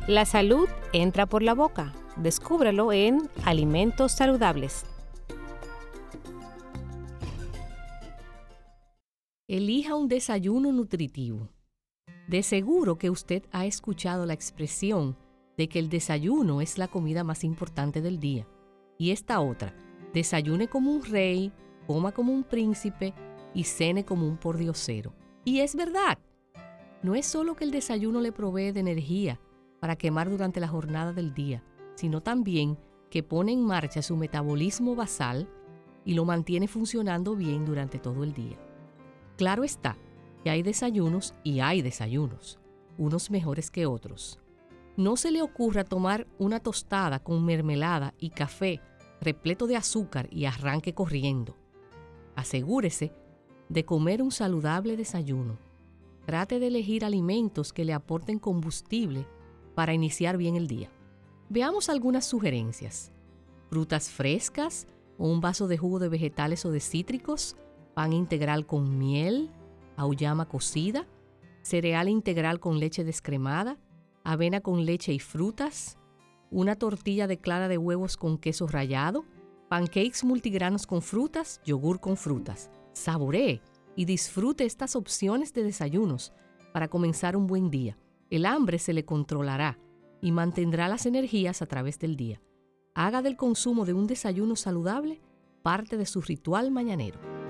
La salud entra por la boca. Descúbrelo en Alimentos Saludables. Elija un desayuno nutritivo. De seguro que usted ha escuchado la expresión de que el desayuno es la comida más importante del día. Y esta otra, desayune como un rey, coma como un príncipe y cene como un pordiosero. Y es verdad. No es solo que el desayuno le provee de energía para quemar durante la jornada del día, sino también que pone en marcha su metabolismo basal y lo mantiene funcionando bien durante todo el día. Claro está que hay desayunos y hay desayunos, unos mejores que otros. No se le ocurra tomar una tostada con mermelada y café repleto de azúcar y arranque corriendo. Asegúrese de comer un saludable desayuno. Trate de elegir alimentos que le aporten combustible para iniciar bien el día. Veamos algunas sugerencias. Frutas frescas o un vaso de jugo de vegetales o de cítricos, pan integral con miel, auyama cocida, cereal integral con leche descremada, avena con leche y frutas, una tortilla de clara de huevos con queso rallado, pancakes multigranos con frutas, yogur con frutas. Saboree y disfrute estas opciones de desayunos para comenzar un buen día. El hambre se le controlará y mantendrá las energías a través del día. Haga del consumo de un desayuno saludable parte de su ritual mañanero.